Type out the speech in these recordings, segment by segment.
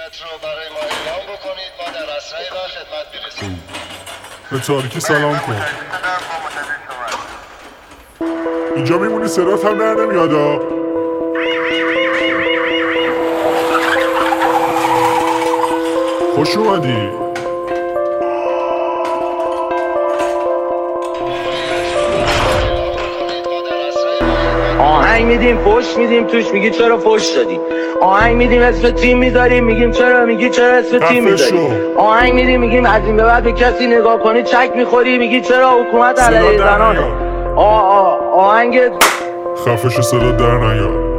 رو برای ما اعلام بکنید. ما در اسرع وقت خدمت می‌رسیم. به تاریکی سلام کن. اینجا میمونی صدات هم در نمیادا. خوش اومدی. آهنگ میدیم فوش میدیم توش میگی چرا فوش دادی. آهنگ میدیم اسم تیم میذاریم میگیم چرا، میگی چرا اسم تیم میذاری. آهنگ میدیم میگیم از این به بعد به کسی نگاه کنی چک میخوری، میگی چرا حکومت علیه زنانه. آهنگ خفش صدا در نیار.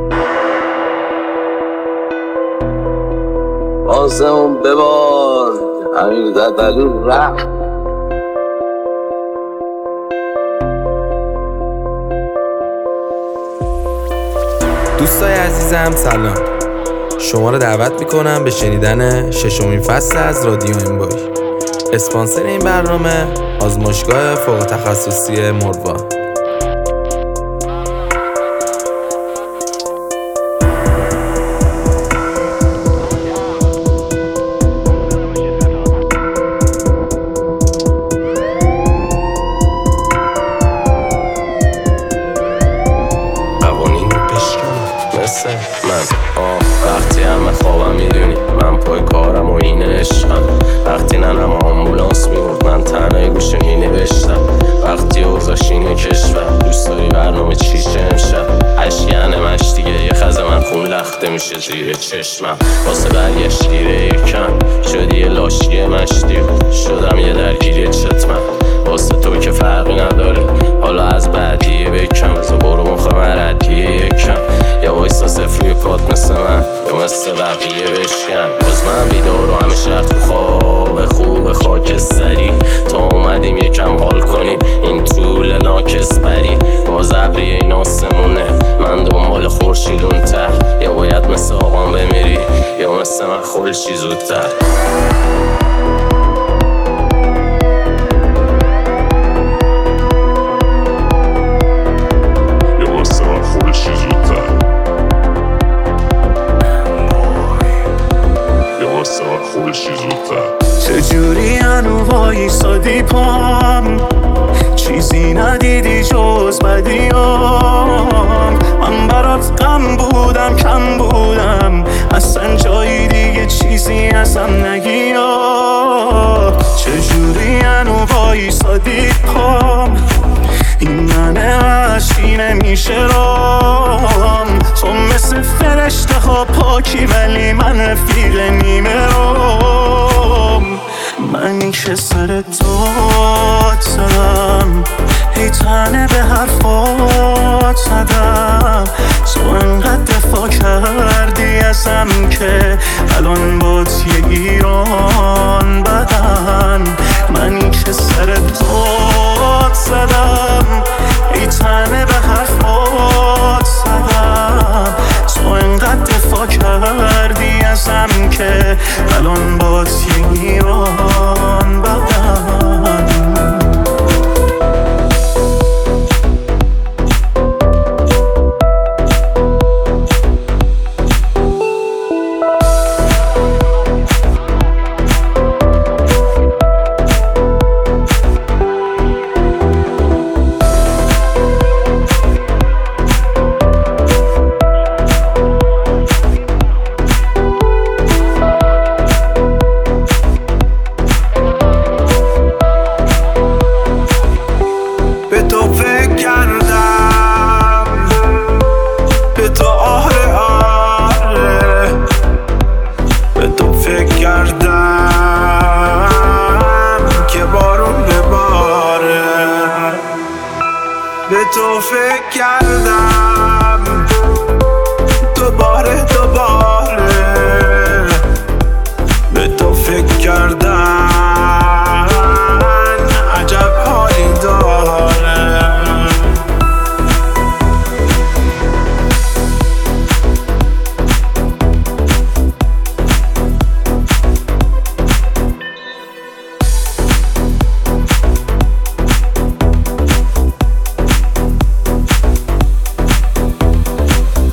آسمون ببار همین دلو رفت. دوستای عزیزم سلام، شما رو دعوت میکنم به شنیدن 6مین فصل از رادیو انبای. اسپانسر این برنامه آزمایشگاه فوق تخصصی مروه. وقتی همه خوابم میدونی من پای کارم و این عشقم. وقتی ننم آمبولانس میبرد من تنهای گوشه نوشتم. وقتی اوضاش اینه کشور دوست داری برنامه چیشه امشب. اشیانه مش دیگه یه خز من خون لخته میشه زیر چشمم. واسه برگشت گیره یکم شدی یه لاشی مشتی. شدم یه درگیری چتمم واسه تو که فرقی نداره. حالا از بعدیه بکم از برو مخ مردیه یکم. یا وایسا صفر روی پات مثل من یا مثل بقیه بشکن. باز من بیدار و همه شرط خواب خوب خاکستری. تا اومدیم یکم حال کنیم این طول ناکس بری. باز ابریه این آسمونه من دنبال خورشیدون ته. یا باید مثل آقام بمیری یا مثل من خلشی زودتر. چجوری هنو وایسادی پام چیزی ندیدی جز بدیام. من برات غم بودم کم بودم اصلا جایی دیگه چیزی ازم نگیا. چجوری هنو وایسادی پام این منه وحشی نمیشه رام. تو مثل فرشته ها پاکی ولی من رفیق نیمه رام. من که سر داد زدم هی تنه به حرفات زدم. تو انقدر دفاع کردی ازم که الان بات یه ایران بدن. من که سر داد زدم هی تنه به حرفات زدم. تو انقدر دفاع کردی ازم که الان بات یه ایران بدن.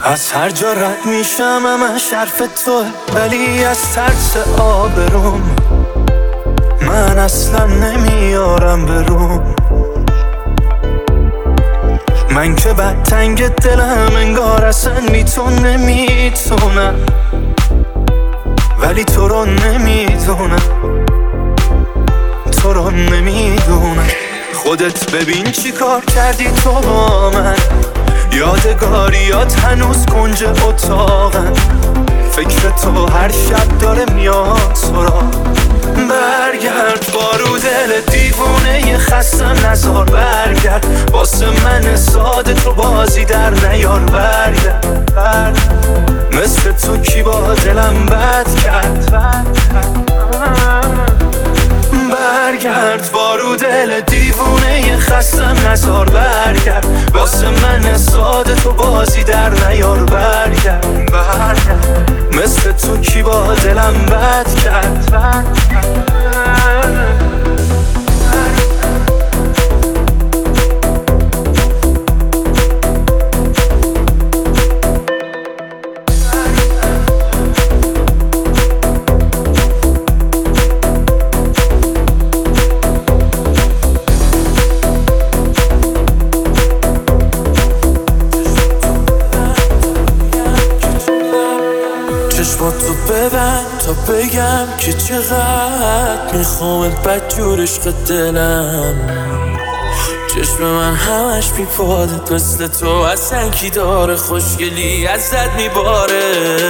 از هر جا رد میشم همش حرف توه، ولی از ترس آبروم من اصلا نمیارم بروم. من که بد تنگ دلم انگار اصلا بی تو نمیتونم، ولی تو رو نمیدونم، تو رو نمیدونم. خودت ببین چی کار کردی تو با من، یادگاریات هنوز کنج اتاقن، فکر تو هر شب داره میاد سراغ. برگرد بارو دل دیوونه خستم نزار، برگرد واسه من ساده تو بازی در نیار. برگرد مثل تو کی با دلم بد کرد. برگرد بارو دل دیوونه خستم نزار، برگرد واسه من ساده تو بازی در نیار. برگرد مثل تو کی با دلم بد کرد. تو ببند تا بگم که چقدر میخوامت بدجور عشق دلم. چشم من همش بیپادت مثل تو اصلا کی داره، خوشگلی ازت میباره.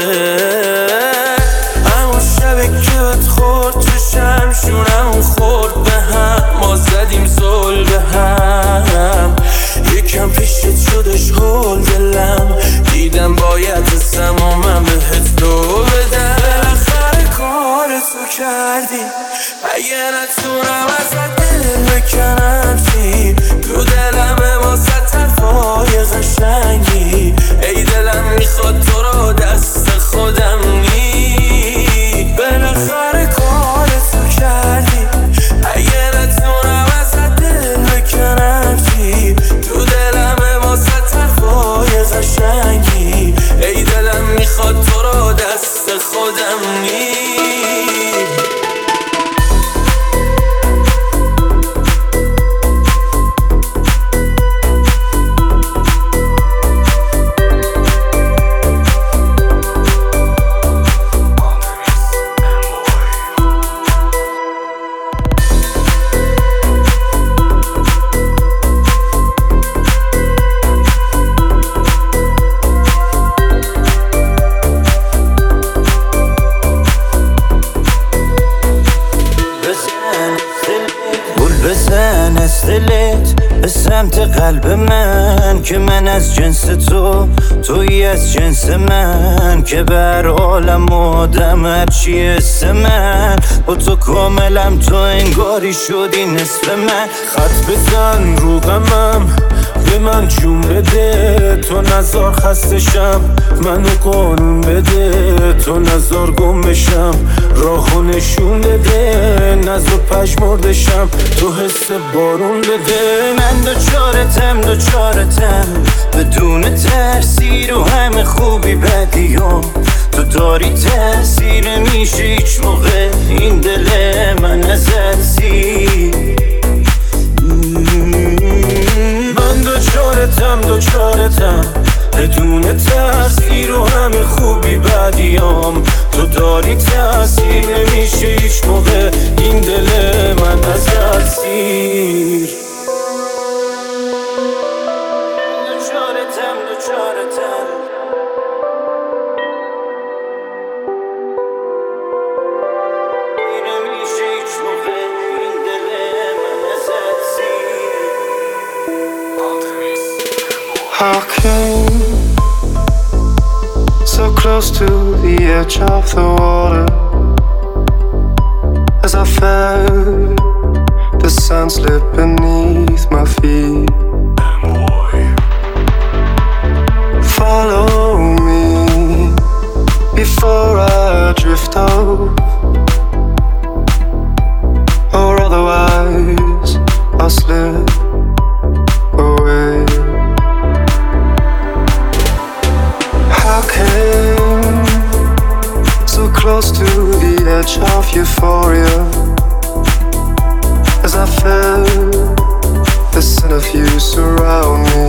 همون شبه که بهت خورد چشم شونم خورد به هم، ما زدیم زل به هم. یکم پیشت شدش هول دلم، دیدم باید رسم و من بهت دو بدم. بالاخره کار تو کردی، اگه نتونم ازت دل بکنم چی، تو دلم واسه طرفای قشنگی. ای دلم میخواد تو رو دست خودم نی. بالاخره کار تو کردی، اگه نتونم ازت دل بکنم چی، تو دلم واسه طرفای قشنگی. ای دلم میخواد تو رو دست خودم نی. بزن از دلت به سمت قلب من، که من از جنس تو، تویی از جنس من. که بر عالم آدم هرچی اسم من، با تو کاملم تو انگاری شدی نصف من. خط بزن رو غمم به من جون بده، تو نزار خستشم منو قانون بده. تو نزار گم بشم راهو نشون بده، نزار پشمردشم تو حس بارون بده. من دوچارتم بدون ترسی، رو همه خوبی بدیام تو داری تأثیر. میشه هیچ موقع این دل من ازت سیر. من دوچارتم بدون ترسی، رو همه خوبی بدیام تو داری تأثیر. نمیشه هیچ موقع این دل من ازت سیر. دوچارتم نمیشه هیچ موقع این دل من ازت سیر. I came so close to the edge of the water, as I felt the sun slip beneath my feet. Follow me before I drift off, or otherwise I'll slip away. I came so close to the edge of euphoria, as I felt the scent of you surround me.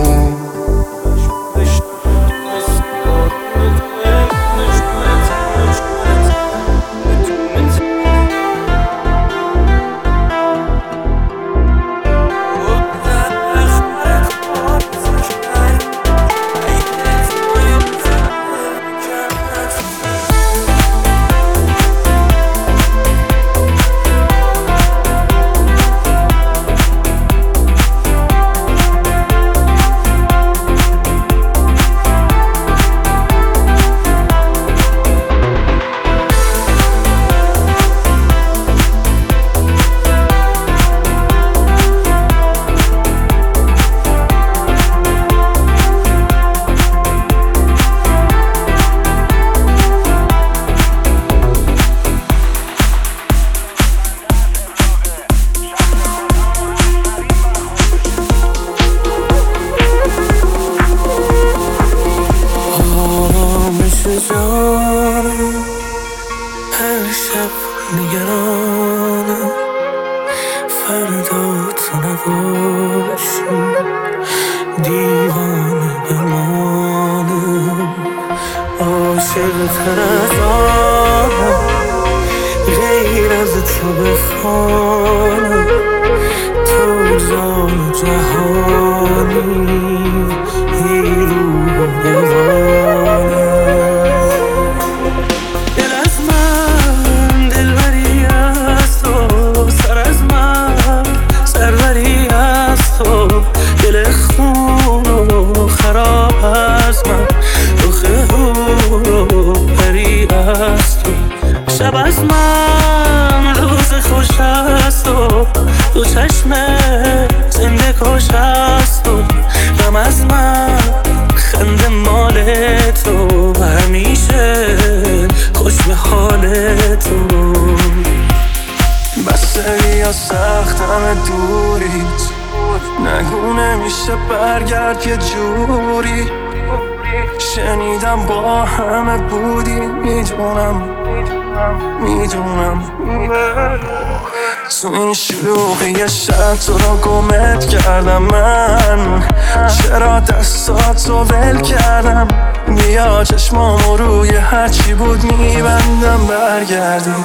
تو این شلوغی شب تو رو گمت کردم من، چرا دستاتو ول کردم؟ بیا چشمامو روی هرچی بود میبندم برگردیم.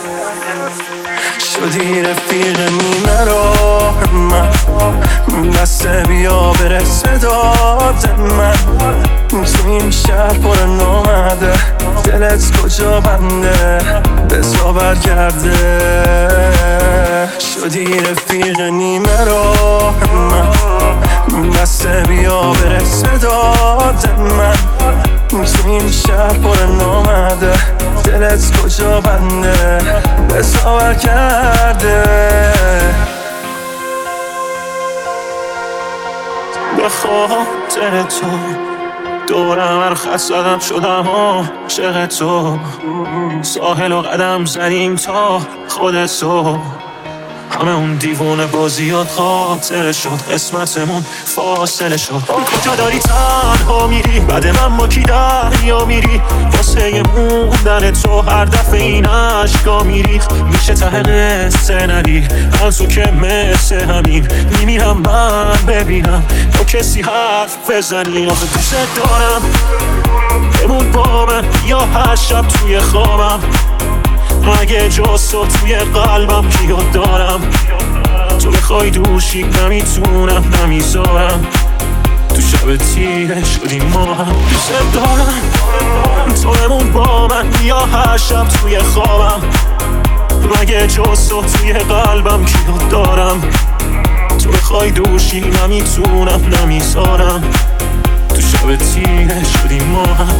شدی رفیق نیمه راه من، دست بیا برسه داد من. تو این شهر پر نامده، دلت کجا بنده بزا برگرده. شدی رفیق نیمه راه من، دست بیا برسه داد من. تو این شهر پر نامده، دلت کجا بنده بزا برگرده. به خاطر تو دورم هر خط زدم شدم عاشق تو. ساحل و قدم زدیم تا خودتو، همه اون دیوونه بازیات خاطره شد، قسمتمون فاصله شد. کجا داری تنها میری؟ بعد من با کی دریا میری؟ واسه موندن تو هر دفعه این عشقا میریخ. میشه ته قصه ندی من تو که مثل همین میمیرم من ببینم تو کسی حرف بزنی. آخه دوست دارم بمون با من یا هر شب توی خوابم، اگه جز تو توی قلبم کیو دارم. تو بخوای دوشی نمیتونم نمیذارم، تو شب تیره شدیم ما هم. دوست دارم تو بمون با من یا هر شب توی خوابم، اگه جز تو توی قلبم کیو دارم. تو بخوای دوشی نمیتونم نمیذارم، تو شب تیره شدیم ما هم.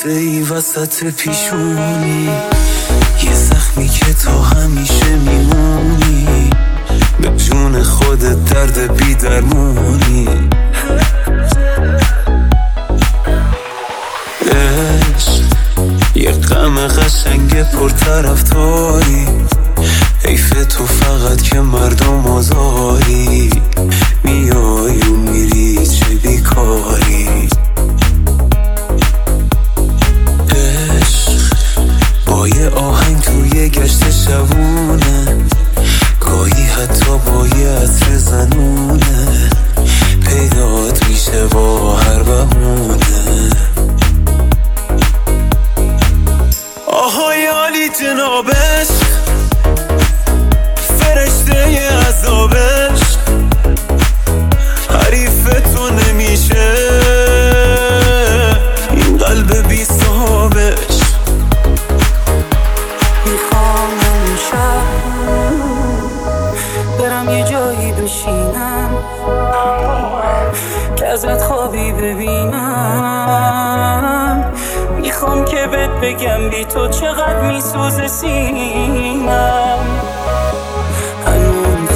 ای وسط پیشونی، یه زخمی که تو همیشه میمونی، به جون خودت درد بی درمونی. عشق یه غم قشنگ پرطرفداری، حیف تو فقط که مردم آزاری، میای و میری چه بیکاری. عشق با یه آهنگ توی گشت شبونه، گاهی حتی با یه عطر زنونه، پیدات میشه با هر بهونه. آهای عالی جنابش، فرشته ی عذابش، حریف تو نمیشه این قلب بی صاحبش. میخوام امشب برم یه جایی بشینم که ازت خوابی ببینم، میخوام که بهت بگم بی تو چقدر میسوزه سینم. هنوز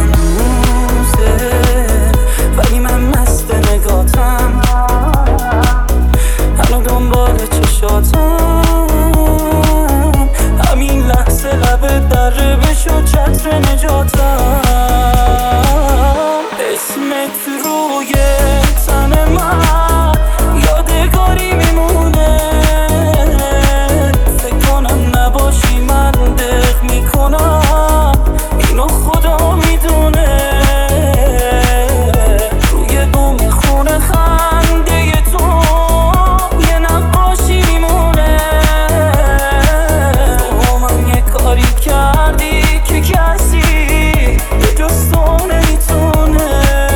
ولی من مست نگاتم، هنو دنبال چشاتم، همین لحظه لبت دره بشو چتر نجاتم. اسمت روی تن من یادگاری میمونه، فکر کنم نباشی من دق میکنم، اینو خدا میدونه. روی بوم خونه خنده تو یه نقاشی میمونه، تو من یه کاری کردی که کسی به جز تو نمیتونه.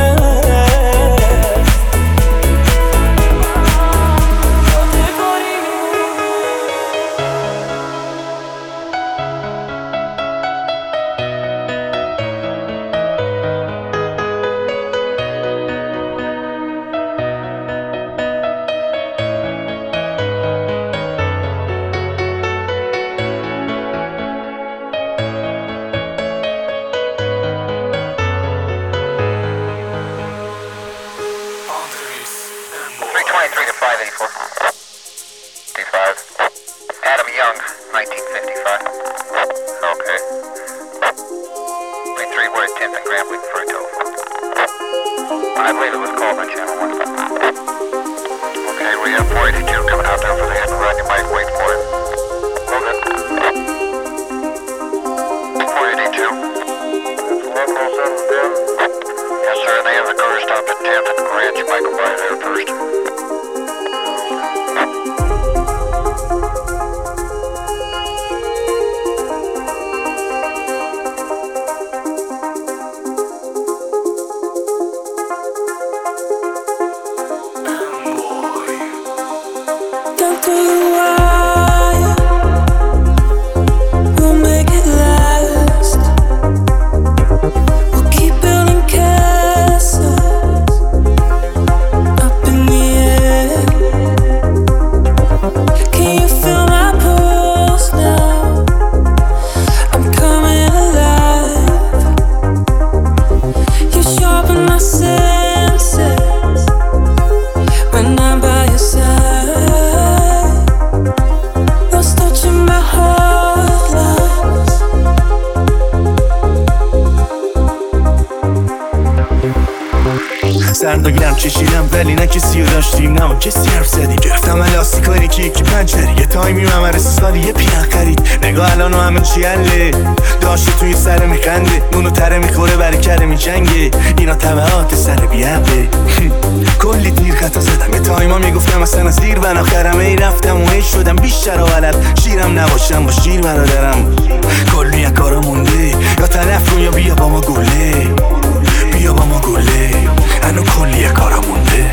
کشیدم ولی نه کسی رو داشتیم، نه با کسی حرف زدیم. گرفتم الاستیکاری که یکی پنجری، یه تایمی ممرسی سالی یه پیرن خرید. نگاه الان و همه چی حله، داشته توی سر میخنده، نونو تره میخوره برای کره میجنگه. اینا طبعات سر بیعقله. کلی تیر خطا زدم، یه تایما میگفتم اصلا از دیر بنا خرم. ای رفتم و هی شدم بیشتر و ولد، شیرم نباشم با شیر برادرم. کلی یک کارا مونده، یا تلف کن یا بیا با ما گله، بیا با ما گله. هنو کلی یک کارا مونده.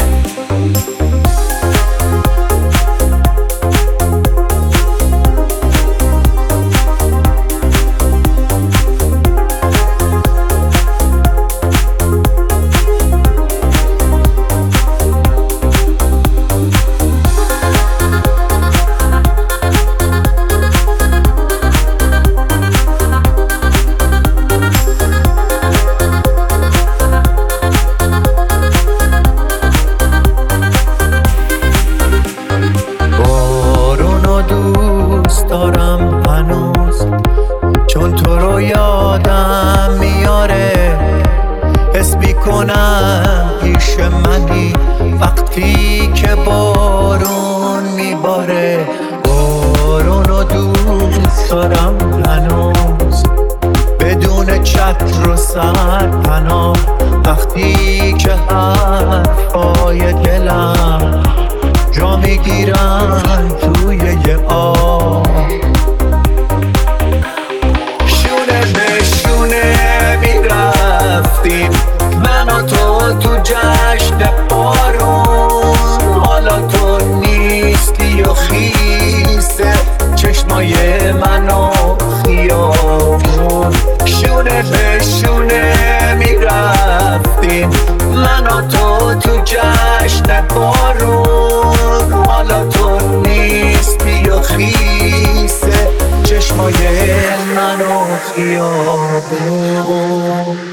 سر پناه وقتی که حرفای دلم جا میگیرن توی یه آب شونه به شونه میرفتیم من و تو جشن بارون حالا تو نیستی و خیسه چشمای من و خیابون شونه به شونه میرفتیم من و تو جشن بارون حالا تو نیستی و خیسه چشمای من و خیابون